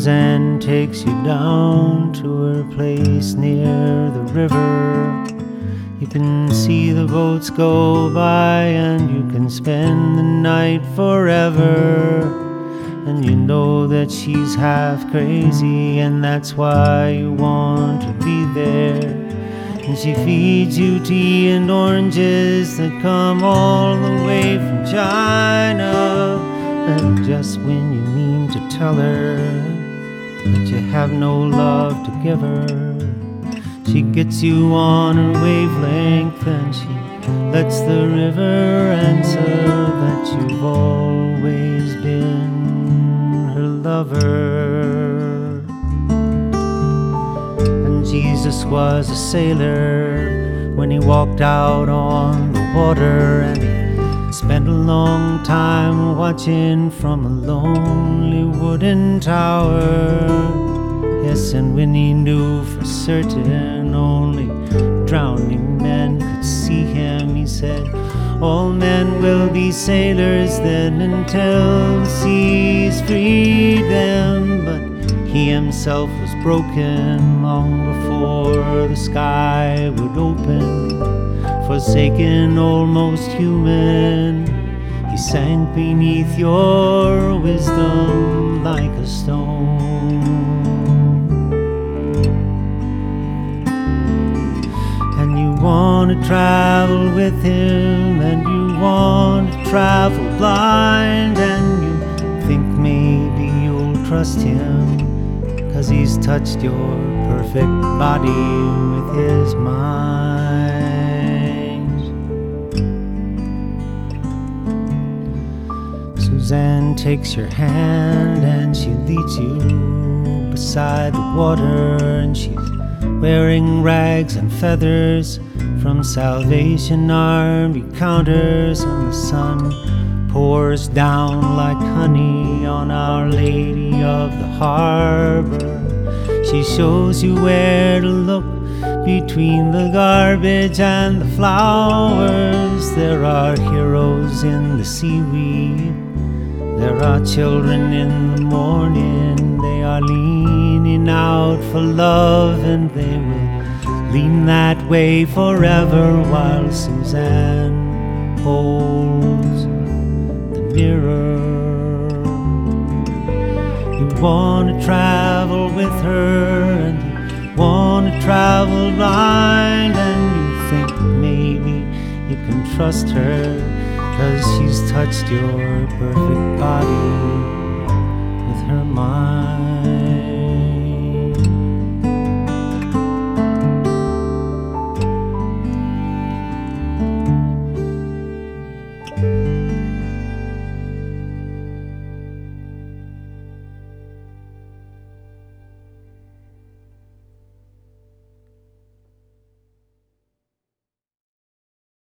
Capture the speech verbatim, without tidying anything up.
Suzanne takes you down to her place near the river. You can see the boats go by and you can spend the night forever. And you know that she's half crazy and that's why you want to be there. And she feeds you tea and oranges that come all the way from China. And just when you mean to tell her that you have no love to give her, she gets you on her wavelength and she lets the river answer that you've always been her lover. And Jesus was a sailor when he walked out on the water, and he spent a long time watching from a lonely wooden tower. Yes, and when he knew for certain only drowning men could see him, he said, all men will be sailors then until the seas free them. But he himself was broken long before the sky would open. Forsaken, almost human, he sank beneath your wisdom like a stone. And you want to travel with him, and you want to travel blind, and you think maybe you'll trust him, 'cause he's touched your perfect body with his mind. Suzanne takes your hand and she leads you beside the water, and she's wearing rags and feathers from Salvation Army counters, and the sun pours down like honey on Our Lady of the Harbor. She shows you where to look between the garbage and the flowers. There are heroes in the seaweed, there are children in the morning. They are leaning out for love, and they will lean that way forever while Suzanne holds the mirror. You want to travel with her, and you want to travel blind, and you think maybe you can trust her, 'cause she's touched your perfect body with her mind.